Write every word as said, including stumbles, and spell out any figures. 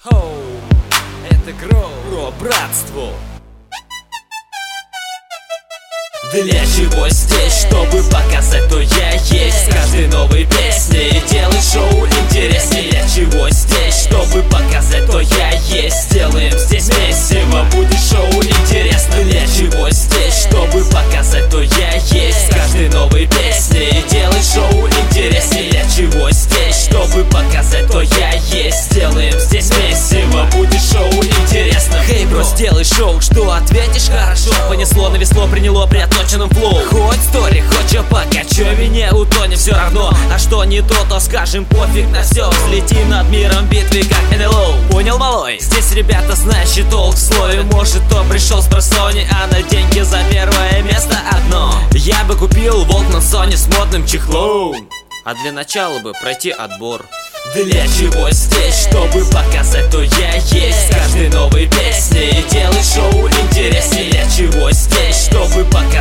Хоу, это Гроу, Гро братству. Для чего здесь? Чтобы показать, кто я есть. С каждой новой песней делать шоу интереснее. Для чего здесь? Чтобы показать, кто я есть. Делаем здесь месиво, будет шоу интересно. Для чего здесь? Чтобы показать, кто я есть. С каждой новой песней делать шоу интереснее. Для чего здесь? Чтобы показать, кто я есть. Делаем здесь месиво, будет шоу интересно. Хей, бро, сделай шоу, что ответишь хорошо. Понесло, навесло, приняло при отточенном флоу. Хоть стори, хоть чё, пока чё меня утонет, все равно. А что не то, то скажем пофиг на все. Взлетим над миром битвы, как эн эл о. Понял, малой? Здесь ребята, знающие толк в слове. Может, кто пришел с персони, а на деньги за первое место одно. Я бы купил волк на Sony с модным чехлом. А для начала бы пройти отбор. Для чего здесь? Чтобы показать, кто я есть. С каждой новой песней делать шоу интереснее. Для чего здесь? Чтобы показать,